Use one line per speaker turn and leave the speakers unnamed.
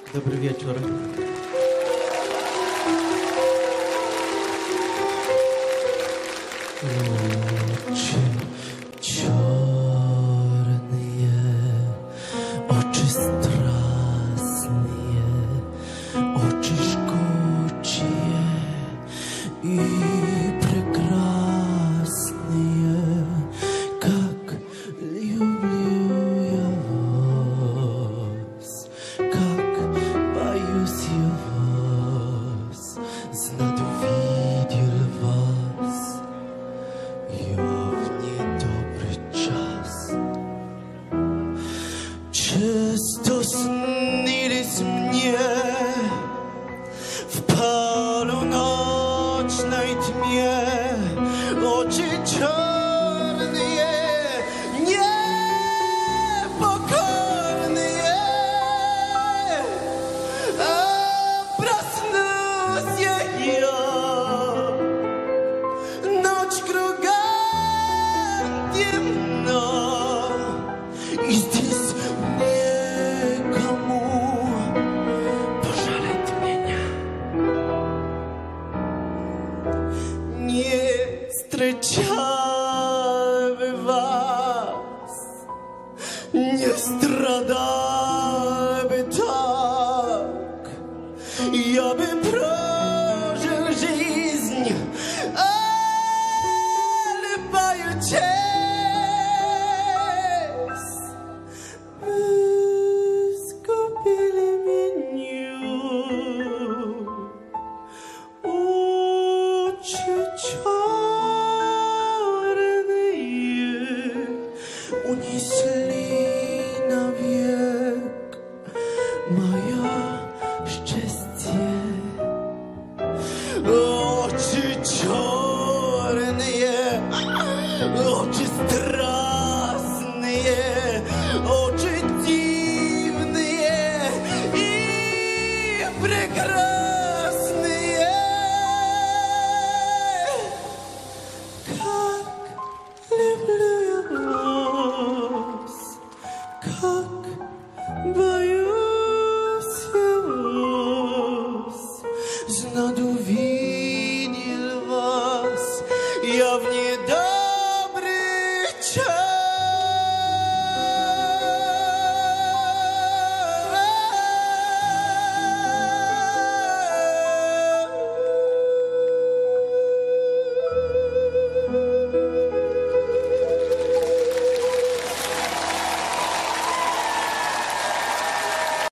Dobry wieczór. Oczy czarne, oczy strasne, oczy żgocie i прекрасные, как люблю я вас, как боюсь я вас, знать увидел вас я в недобрый час. Часто снились мне в полуночной тьме очи черные, непокорные. А проснусь я, ночь кругом темно, и здесь некому пожалеть меня. Не встречал бы вас, не страдал бы так, я бы прожил жизнь, любую честь. Вы скупили меня, очи черные унесли навек мое